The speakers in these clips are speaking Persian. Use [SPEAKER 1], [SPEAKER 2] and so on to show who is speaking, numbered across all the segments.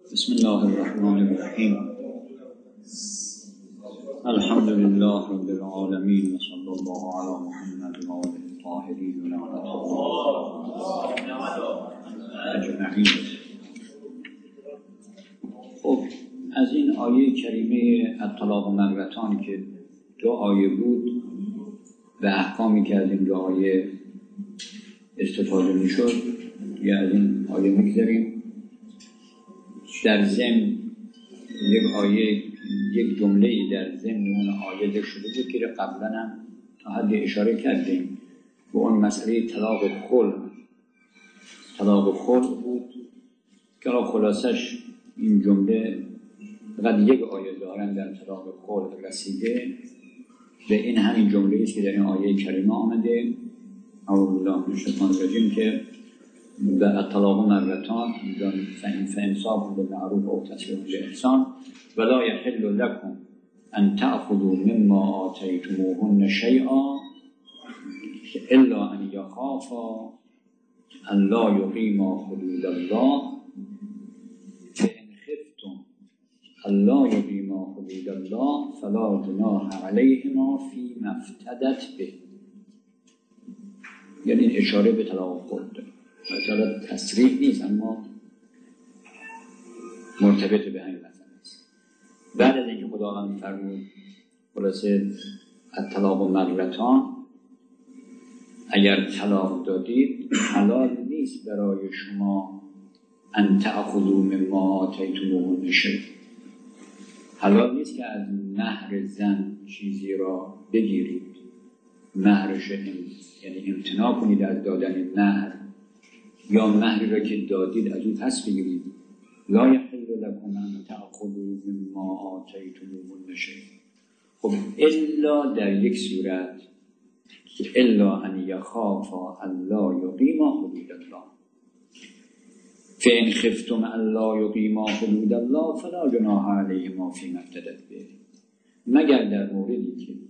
[SPEAKER 1] بسم الله الرحمن الرحیم. الحمد لله رب العالمین و صلی الله علی محمد و آله الطاهرین و لعنة الله اجمعین. خب از این آیه کریمه الطلاق مرتان که دو آیه بود و احکامی که از این دو آیه استفاده میشد یا از این آیه میگذاریم. در ضمن یک آیه، یک جمله در ضمن اون آیه ذکر شده بود که قبلا هم تا حد اشاره کردیم به اون مسئله طلاق خلع بود که خلاصش این جمله فقط یک آیه دارن در طلاق خلع رسیده به این همین جمله است که در این آیه کریمه آمده اعوذ بالله من الشیطان الرجیم که و الطلاق مرتان فإمساك بالمعروف أو تسريح بإحسان ولا يحل لكم أن تأخذوا مما آتيتموهن شيئا إلا أن يخافا أن لا يقيما حدود الله فإن خفتم أن لا يقيما حدود الله فلا جناح عليهما فيما افتدت به. یعنی اشاره به طلاق خلع مثلا تصریح نیست اما مرتبط به همین مسئله است. بعد از اینکه خداوند فرمود خلاصه الطلاق مرتان، اگر طلاق دادید حلال نیست برای شما ان تأخذوا مما آتیتموهن شیئا، حلال نیست که از مهر زن چیزی را بگیرید، مهرش یعنی امتناع کنید از دادن مهر یا مهری را که دادید از او پس بگیرید. لا یحل لکم ان تأخذوا مما آتیتموهن شیئا. خب الا در یک صورت که الا ان یخافا ان لا یقیما حدود الله فإن خفتم ان لا یقیما حدود الله فلا جناح علیهما فیما افتدت به، مگر در موردی که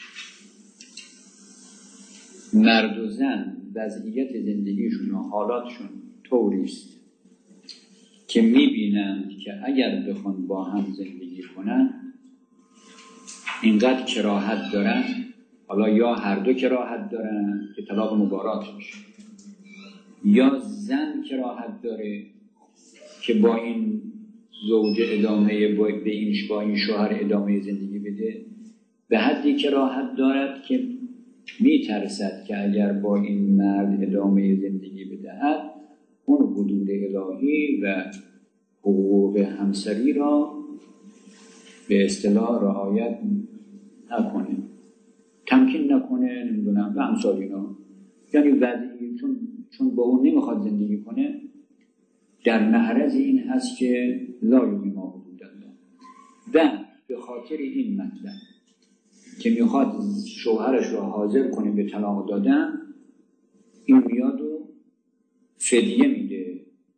[SPEAKER 1] مرد و زن وضعیت زندگیشون و حالاتشون طوریست که میبینند که اگر بخوان با هم زندگی کنن اینقدر کراهت دارن، حالا یا هر دو کراهت دارن که طلاق مبارات میشه، یا زن کراهت داره که با این زوج ادامه با این شوهر ادامه زندگی بده، به حدی کراهت دارد که میترسد که اگر با این مرد ادامه زندگی بدهد اون حدود الهی و حقوق همسری را به اصطلاح رعایت نکنه، تمکین نکنه، نمیدونم و امثال اینا. یعنی وضعی چون با اون نمیخواد زندگی کنه در معرض این هست که لا یقیما حدود الله. و به خاطر این مطلب که میخواد شوهرش رو حاضر کنه به طلاق دادن، این میاد و فدیه میده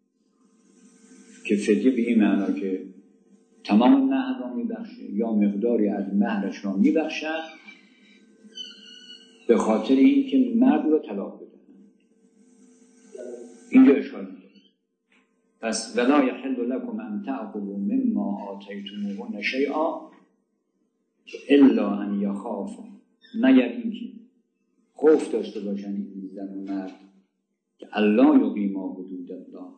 [SPEAKER 1] که فدیه به این معنا که تمام مهر را میبخشه یا مقداری از مهرش را میبخشه به خاطر این که مرد رو طلاق بده. اینجا اشکال میده. پس ولا یحل لکم ان تأخذوا مما آتیتموهن شیئا الا ان یخافا، مگر اینکه خوف داشته باشن این زن و مرد که الله یقیما حدود الله،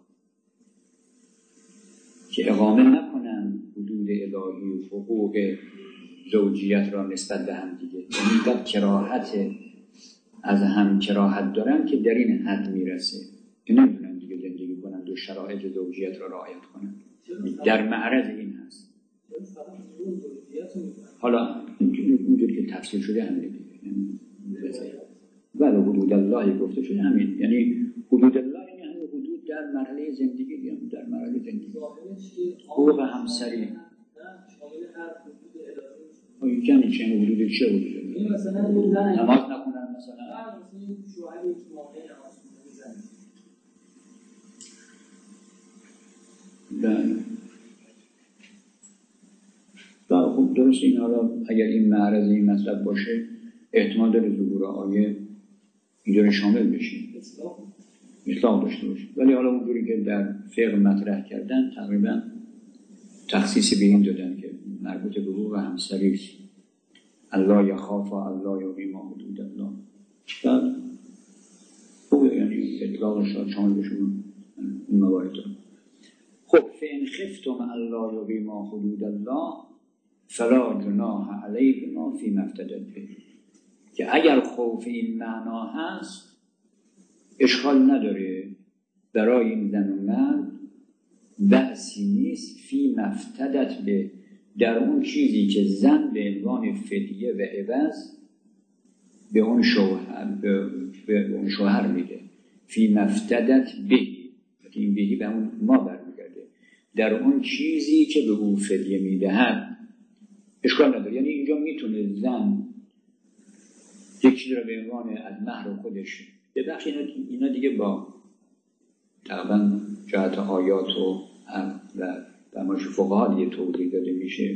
[SPEAKER 1] که اقامه نکنن حدود الهی و حقوق زوجیت را نسبت به هم دیگه. یعنی قد کراهت از هم کراهت دارن که در این حد میرسه که نمیتونن دیگه زندگی کنن و شرایط زوجیت را رعایت کنن، در معرض این هست. حالا اونجوری که تفسیر شده همین دیگه، ولی حدود الله گفته شده همین، یعنی حدود الله یعنی همین حدود در مرحله زندگی، یعنی در مرحله زندگی حقوق همسری
[SPEAKER 2] شامل هر حدود الهی.
[SPEAKER 1] یعنی چه حدود چه حدود؟
[SPEAKER 2] این مثلا
[SPEAKER 1] نماز نخونن مثلا
[SPEAKER 2] شوهری که موقع نماز
[SPEAKER 1] می‌زنه. خب درست این، حالا اگر این معرض این مطلب باشه احتمال داره ظهور آیه اینجا شامل بشه، اطلاق داشته باشه. ولی حالا اونجوری که در فقه مطرح کردن تقریبا تخصیص به این دادن که مربوط به حقوق همسری است. الله یخاف الله یقیم حدود الله. بعد خوبه، یعنی اطلاق شامل شما این موارد. خب فإن خفتم الله یقیم حدود الله فلا جناح علیهما فیما افتدت به. که اگر خوف این معنا هست اشکال نداره برای این زن و مرد، بأسی نیست فیما افتدت به، در اون چیزی که زن به عنوان فدیه و عوض به اون شوهر میده. فیما افتدت به، این بهی به اون ما برمیگرده، در اون چیزی که به اون فدیه میدهد اشکال نداره. یعنی اینجا میتونه زن یک چیز را به عنوان از مهر خودش ببخش. اینا دیگه با تقریبا جهت آیات و در ماش فقها دیگه توضیح داده میشه،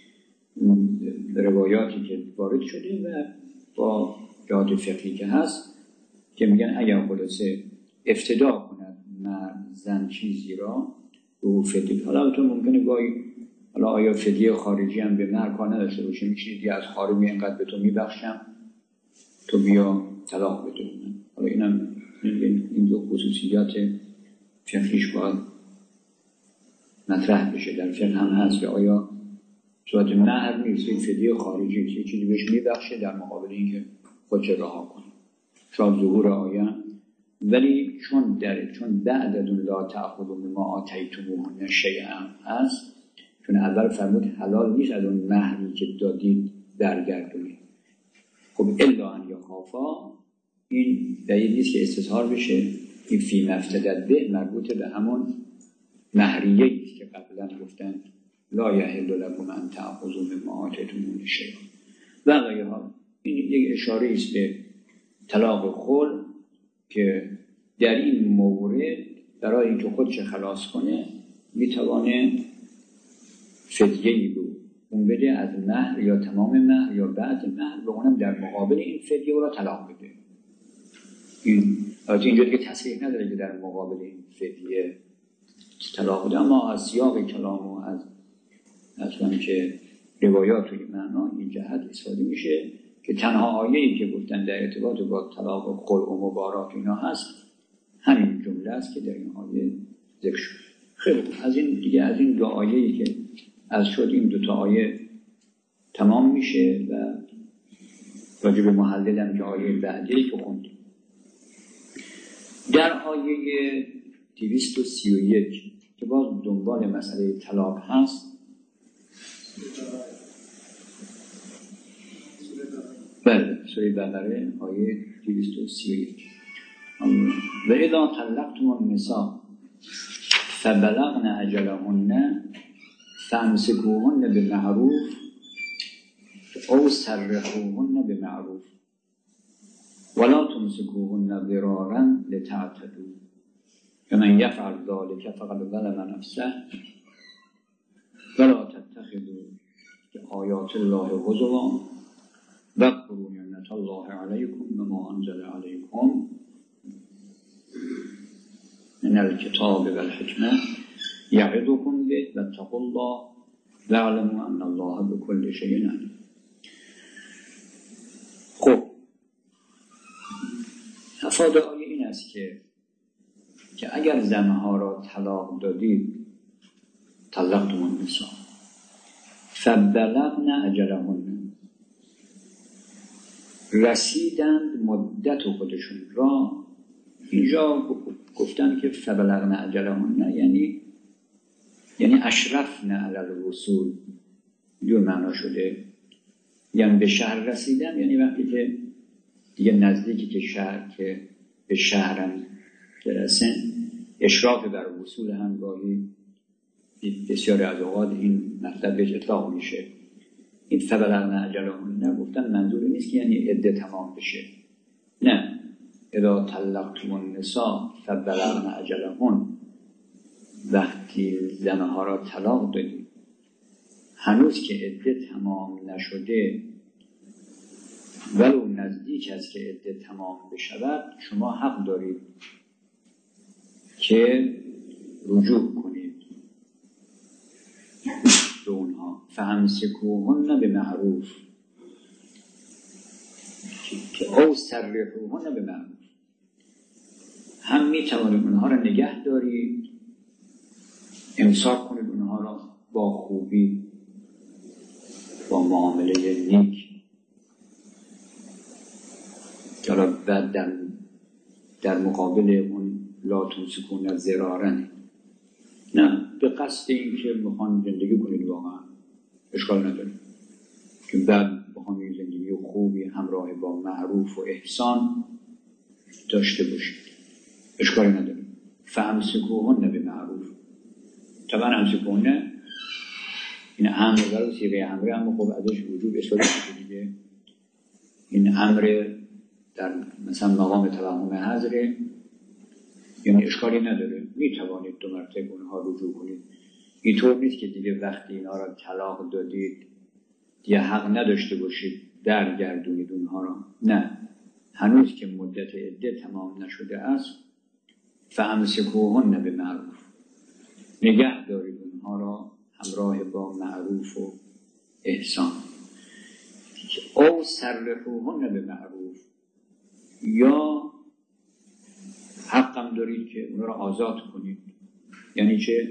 [SPEAKER 1] روایاتی که وارد شده و با جهات فقهی که هست که میگن اگر خلاصه افتدا کند مرد زن چیزی را به او فدیه. حالا تو ممکنه گاهی حالا آیا فدیه خارجی هم به مرد کار نداشته باشه، میشه دیگه از خارجی اینقدر به تو میبخشم تو بیا طلاق بده. حالا اینم این دو خصوصیات فقهیش باید مطرح بشه. در فقه هم هست که آیا صورت مهر نیست، این فدیه خارجی که چیزی بهش میبخشه در مقابل اینکه خودش رها کنه، شاید ظهور آیه. ولی چون بعدتون لا تأخذوا مما آتیتموهن شیئا هست، چون اول فرمود حلال نیست از اون مهری که دادید برگردونید. خب الا ان یخافا، این دلیل نیست که استظهار بشه. این فی مفتدت به مربوط به همون مهریه است که قبلا گفتن لا یحل لکم ان تأخذوا مما آتیتموهن شیئا. و غیرها. این یک اشاره است به طلاق خلع که در این مورد برای اینکه خودش خلاص کنه میتوانه فدیه‌ای رو اون بده از مهر یا تمام مهر یا بعد مهر، و اونم در مقابل این فدیه او را طلاق بده. این اینجا دیگه تصریح نداره که در مقابل این فدیه طلاق بده، اما از سیاق کلام و از اصلا که روایات و معنا این جهت استفاده میشه که تنها آیه‌ای که گفتن در ارتباط با طلاق و خلع و مبارات اینا هست همین جمله است که در این آیه ذکر شد. خیلی از این دیگه، از این دو آیه‌ای که از شد این دو تا آیه تمام میشه و راجع به محلل هم که آیه بعدی که خوندیم. در آیه 231 که باز دنبال مسئله طلاق هست، بله سوره بقره آیه 231 و اذا طلقتم النساء فبلغن اجلهن فامسكوهن بالمعروف او سرحوهن بمعروف ولا تمسكوهن ضرارا لتعتدوا ومن يفعل ذلك فقد ظلم نفسه ولا تتخذوا آیات الله هزوا واذكروا نعمة الله عليكم وما أنزل عليكم من الكتاب والحكمة يعظكم به واتقوا الله واعلموا أن الله بكل شيء عليم. خب مفاد آیه این است که اگر زنها را طلاق دادید، طلقتم النساء فبلغن اجلهن، رسیدند مدت خودشون را. اینجا گفتن که فبلغن اجلهن یعنی اشرفن علی الوصول، دور معنا شده. یعنی به شهر رسیدن یعنی وقتی که دیگه نزدیکی که شهر که به شهرن برسن، اشراف بر وصول هم گاهی بسیار از اوقات این مطلب بهش اطلاق میشه. این فبلغن اجلهن گفتن منظور نیست که یعنی عده تمام بشه، نه. اذا طلقتم النساء فبلغن اجلهن، وقتی زنها را طلاق دادید هنوز که عده تمام نشده ولو نزدیک است که عده تمام بشود، شما حق دارید که رجوع کنید. فامسکوهن بمعروف که او سرحوهن بمعروف، هم می توانید اونها را نگه دارید، امساک کنید اونها را با خوبی، با معامله نیک. حالا بعد در مقابل اون لا تمسکون ضرارن، نه به قصد این که بخوان زندگی کنید واقعا اشکال نداره، که بعد بخوان زندگی خوبی همراه با معروف و احسان داشته باشید اشکالی نداره. فامسکوهن بمعروف، طبعا امسکوهن این امر برای صیغه امره، اما خب ازش وجوب استفاده شده دیگه. این امر در مثلا مقام توهم حضره، یعنی اشکالی نداره، می توانید 2 مرتبه اونها رجوع کنید. اینطور نیست که دیگه وقتی اینا را طلاق دادید دیگه حق نداشته باشید درگردونید اونها را، نه، هنوز که مدت عده تمام نشده است. فامسکوهن بمعروف، نگه دارید اونها را همراه با معروف و احسان. او سرحوهن بمعروف، یا حقم دارید که اونها را آزاد کنید. یعنی چه؟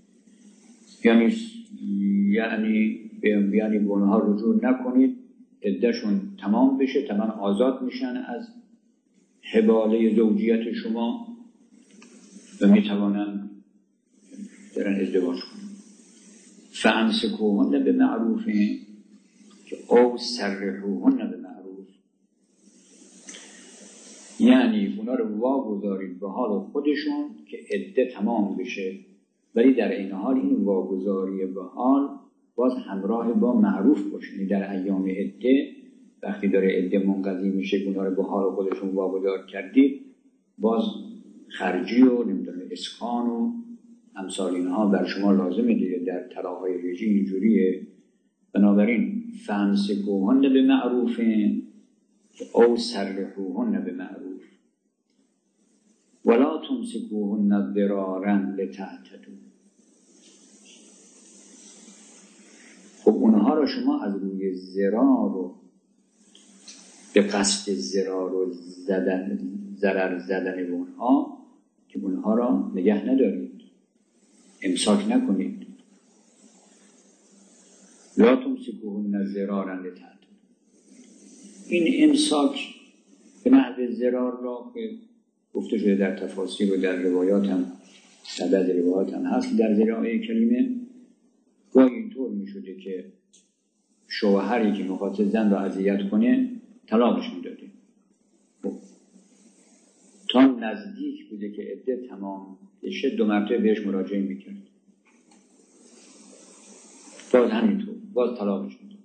[SPEAKER 1] یعنی به اونها رجوع نکنید، عدهشون تمام بشه، تمام آزاد میشن از حباله زوجیت شما و میتوانن درن ازدواج کنن. فامسکوهن بمعروف که او سرحوهن بمعروف، یعنی اونا رو واگذارید به حال خودشون که عده تمام بشه، ولی در این حال این واگذاری به حال باز همراه با معروف باشه. در ایام عده وقتی داره عده منقضی میشه اونا رو به حال خودشون واگذار کردید، باز خرجی و نمیدونم اسکان و امثال اینها بر شما لازمه دیگه. در طلاق‌های رجی اینجوریه. بنابراین فامسکوهن بمعروف او سرحوهن بمعروف ولا تمسکوهن ضرارا لتعتدوا. خب اونها رو شما از روی ضرار و به قصد ضرار و ضرر زدن به اونها که اونها را نگه ندارید، امساک نکنید. لا تمسکوهن ضرارا لتعتدوا، این امساک به نحو ضرار را که گفته شده در تفاسیر و در روایات هم، در بعض روایات هم هست، در زیر آیه کریمه گاهی اینطور می شده که شوهری که میخواد زن را اذیت کنه طلاقش میداده، تا نزدیک بوده که عده تمام بشه 2 مرتبه بهش مراجعه میکرد، باز همینطور باز طلاقش میداد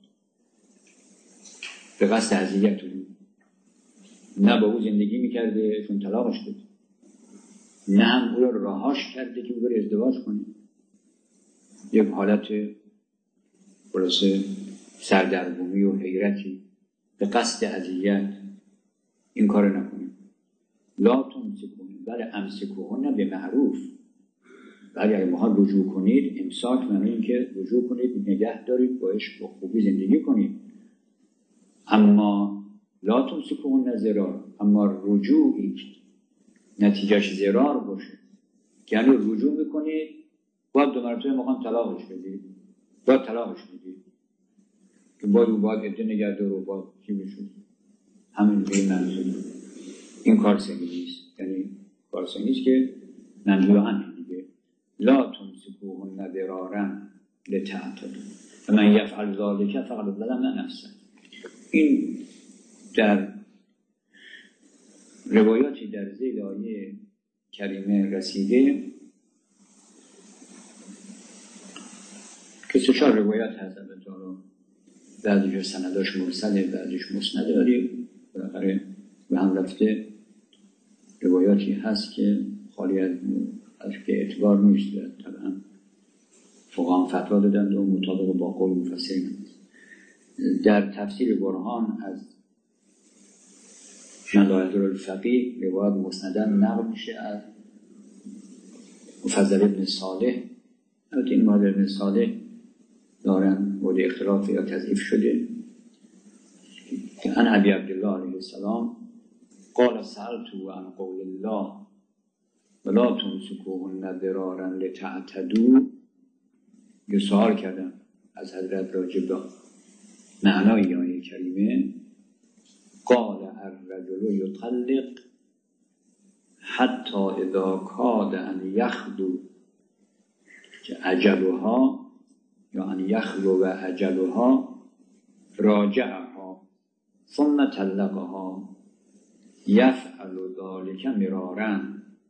[SPEAKER 1] به قصد اذیت او. نه با او زندگی میکرده چون طلاقش داد، نه هم او رو رهاش کرده که او رو ازدواج کنه. یک حالت خلاصه سردرگمی و حیرتی به قصد اذیت، این کار نکنید. لا تمسکون بل امسکوهن بمعروف، ولی اگه ما رجوع کنید، امساک معنی این که رجوع کنید، نگه دارید، باش با خوبی زندگی کنید. اما لا تمسکوهن ضرار، اما رجوعی نتیجهش ضرار باشه، یعنی رجوع میکنید باید 2 مرتبه میخوان طلاقش بدید، باید طلاقش بدید که باید عده نگه دار و باید چی بشود. همین به منظور این کار صحیح نیست، یعنی کار صحیح نیست که منظور همین دیگه. لا تمسکوهن ضرارا لتعتدوا فمن یفعل ذلک فقد ظلم نفسه. این در روایاتی در ذیل آیه کریمه رسیده که 3-4 روایت هست، البته بعضیش سنداش مرسله، بعضیش مسنده، ولی بالاخره به هم رفته روایاتی هست که خالی از که اعتبار نیست. طبعا فقها فتوا دادند و مطابق با قول مفسرین هست. در تفسیر برهان از نظائر الفقیه روایت مسندن نقل میشه از مفضل ابن صالح. البته این مفضل ابن صالح دارن مورد اختلاف یا تضعیف شده که عن ابی عبدالله علیه السلام قال سألت عن قول الله ولا تمسكوهن ضرارا لتعتدوا. یه سوال کردم از حضرت راجع به معنای آیه کریمه. قال الرجل یطلق حتی اذا کاد ان یخلو اجلها یا ان یخلو و اجلها راجعها ثم طلقها یفعل ذلك مرارا.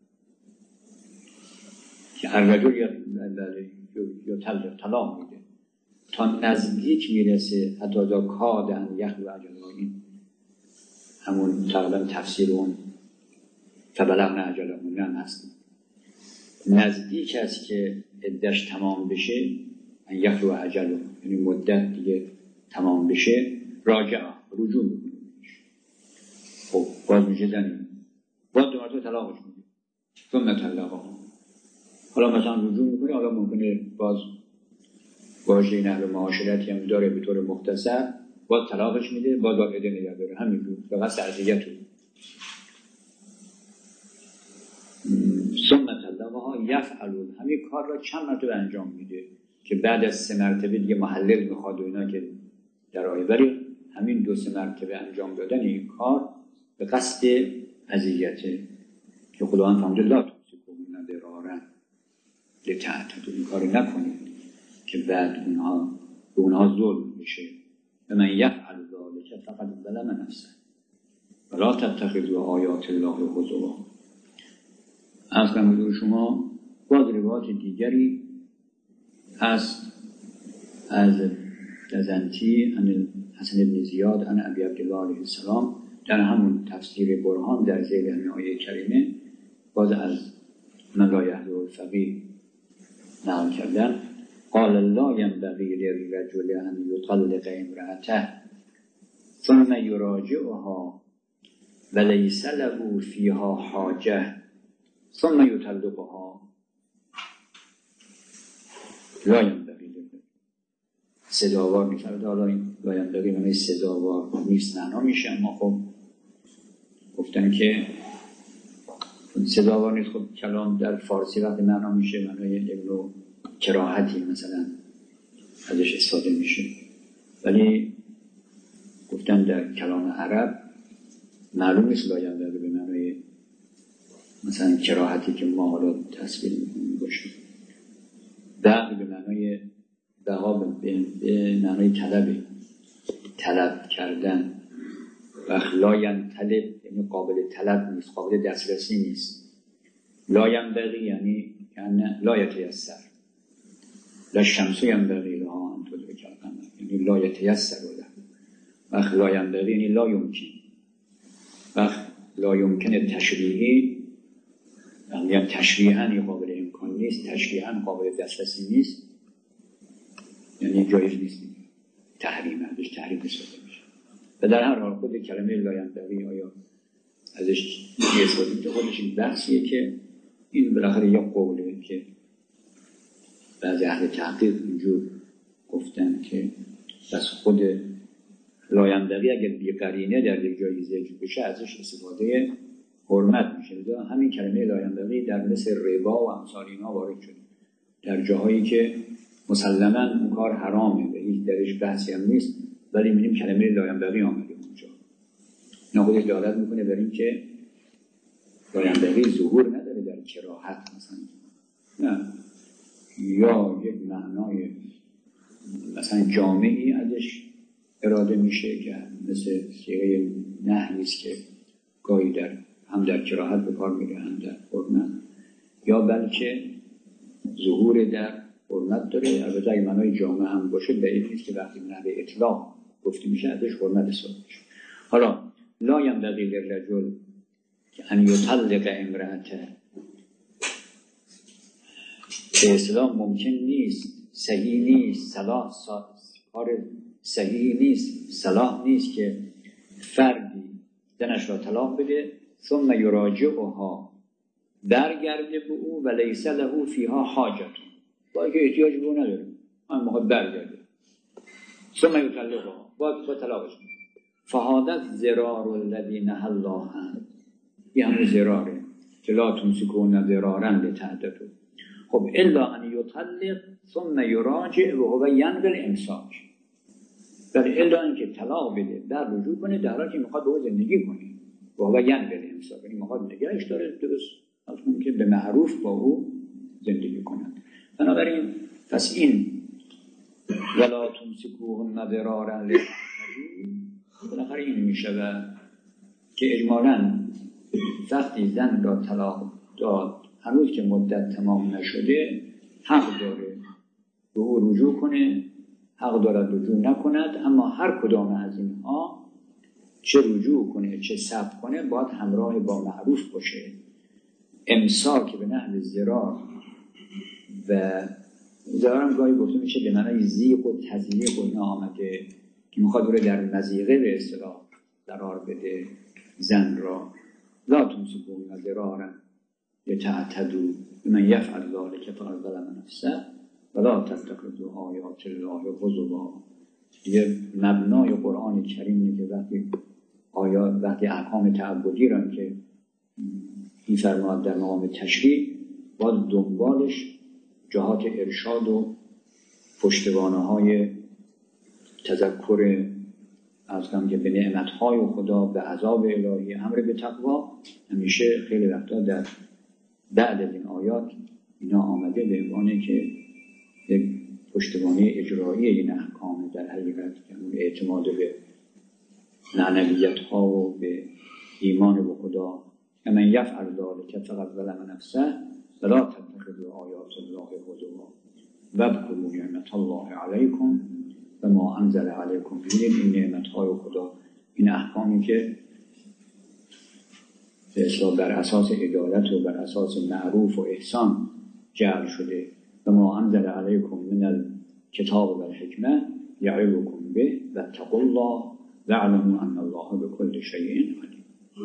[SPEAKER 1] که الرجل یا طلاق میده تا نزدیک میرسه حتی اذا کاد ان یخلو اجلها. این همون تقریبا تفسیر اون فبلغنا اجلهن هم هست. نزدیک است که عده‌اش تمام بشه، ان یخلو اجله، یعنی مدت دیگه تمام بشه، رجوع میکنه. خب باز میشه زنی، باز دو مرتبه طلاقش میده، ثم طلقها. حالا مثلا رجوع میکنه، حالا ممکنه باز واژه نحو معاشرتی هم داره به طور مختصر، باز طلاقش میده، باز عده نگه داره. همینجور فقط سرزیت رو ثم طلقها یفعل، همین کار را چند مرتبه انجام میده که بعد از 3 مرتبه دیگه محلل میخواد و اینا که در آیه، ولی همین 2-3 مرتبه انجام دادن این کار به قصد اذیته که خداوند فرموده لا تمسکوهن ضرارا لتعتدوا. این کار نکنید که بعد به اونها ظلم بشه. و من یفعل ذلک فقد ظلم نفسه ولا تتخذوا آیات الله هزوا. از کنم شما باز روایات دیگری هست از دزنتی عن حسن بن زیاد عن ابی عبدالله علیه السلام در همون تفسیر برهان در ذیل همین آیه کریمه باز از من لا یهدی الفقیه نقل کردن. قال لا ينبغي للرجل ان يطلق امرأته ثم يراجعها وليس له فيها حاجه ثم يطلقها لا ينبغي. سزاوار میفرده. حالا این لا ينبغي معنی سزاوار نیست معنا میشه، اما خب گفتن که سزاوار نیست. خب کلام در فارسی وقتی معنا میشه معنی نوع کراهتی مثلا ازش استفاده میشه، ولی گفتن در کلام عرب معلوم نیست لا ينبغي به معنی مثلا کراهتی که ما حالا تصویر میکنیم باشه. بغی به معنای بقا به معنای طلب کردن. و لا ینطلب یعنی قابل طلب نیست، قابل دسترسی نیست. لا ینبغی یعنی لا یتیسر. لا الشمس ینبغی لها ان تدرک القمر، یعنی لا یتیسر له. و لا ینبغی یعنی لا یمکن. و لا یمکن تشریحی یعنی تشریحاً قابل امکان نیست، تشریحاً قابل دسترسی نیست، یعنی جایز نیست. تحریم ازش تحریم استفاده میشه. و در هر حال خود کلمه لا ینبغی آیا ازش استفاده میشه خودش این بحثیه که این بالاخره یک قوله که بعضی اهل تحقیق اینجور گفتن که بس خود لا ینبغی اگر بی قرینه در یک جایی ذکر بشه ازش استفاده حرمت میشه. همین کلمه لا ینبغی در مثل ربا و امثال اینا وارد شده در جاهایی که مسلماً اون کار حرامه و هیچ درش بحثی هم نیست، ولی می‌بینیم کلمه لا ینبغی آمده اونجا. اینا خودش دلالت میکنه بر این که لا ینبغی ظهور نداره در کراهت مثلا، نه، یا یک معنای مثلا جامعی ازش اراده میشه که مثل صیغه نهی است که گاهی هم در کراهت به کار میره هم در حرمت، یا بلکه ظهور در حرمت داره. البته اگه معنای جامع هم باشه بعید نیست که وقتی نحوه اطلاق گفته میشه ازش حرمت حساب میشه. حالا لا ینبغی للرجل ان یطلق امرأته، به اصطلاح ممکن نیست، صحیح نیست، کار صحیح نیست، صلاح نیست که فردی زنش را طلاق بده ثم یراجعها، برگرده به او و لیس له فیها حاجت، با اینکه احتیاج به او نداره، من میخواد برگرده ثم یطلقها با طلاقش کنه. فهذا زرار الذی نهى الله عنه، این همون زراره که لا تمسکون ضرارا لتعتدوا. خب الا ان یطلق ثم یراجع و هو ینقل الامساک، ولی الا اینکه طلاق بده در رجوع کنه در حالی که میخواد با او زندگی کنه و هو ینقل الامساک، یعنی میخواد نگهش داره درست اصلا که به معروف با او زندگی کنند. بنابراین پس این ولا تمسکوهن ضرارا لتعتدوا بالاخره این میشود که اجمالاً وقتی زن را طلاق داد هنوز که مدت تمام نشده حق داره به او رجوع کنه، حق دارد رجوع نکند، اما هر کدام از اینها چه رجوع کنه چه صبر کنه باید همراه با معروف باشه. امساک به نحو ضرار و ضرارم گاهی گفته میشه به معنای ضیق و تضییق و اینا آمده که میخواد رو در مضیقه به اصطلاح قرار بده زن را. لا تمسکون ضرارا لتعتدوا من یفعل ذلک فقد ظلم نفسه ولا تتخذوا آیات الله هزوا. دیگه مبنای قرآن کریم اینه که وقتی احکام تعبدی را که می‌فرماد در مقام تشریع باید دنبالش جهات ارشاد و پشتوانه‌های تذکر از که به نعمت‌های خدا، به عذاب الهی، امر به تقوا. همیشه خیلی وقتا در بعد از این آیات اینا آمده به عنوان که یک پشتوانه اجرایی این احکام در حقیقت که اون اعتماد به معنویت‌ها و به ایمان به خدا. من یفعل ذلک فقد ظلم نفسه ولا تتخذوا آیات الله هزوا واذکروا نعمت الله علیکم و ما انزل علیکم. این نعمت‌های خدا، این احکامی که به اصطلاح بر اساس عدالت و بر اساس معروف و احسان جعل شده. و ما انزل علیکم من الکتاب و الحکمه یعظکم به واتقوا الله واعلموا ان الله بكل شیء علیم.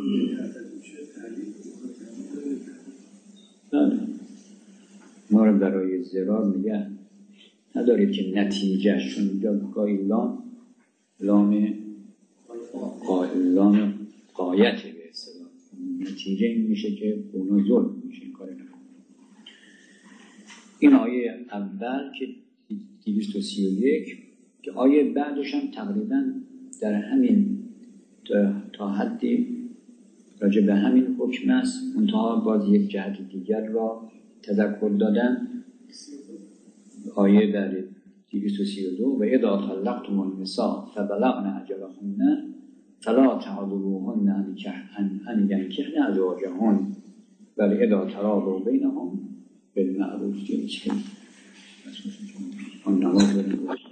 [SPEAKER 1] ما رو برای ضرار میگه ندارید که نتیجه چون گاهی لام قایت به اصطلاح نتیجه این میشه که اونو ظلم میشه، این کار نکنه. این آیه اول که 231 که آیه بعدش هم تقریبا در همین تا حدی راجع به همین حکم است، منتها باز یک جهت دیگر را تذکر دادن. آیه در 232 و اذا طلقتم النساء فبلغن اجلهن فلا تعضلوهن ان ينكحن ازواجهن بل اذا تراضوا بينهم بالمعروف. آن نماز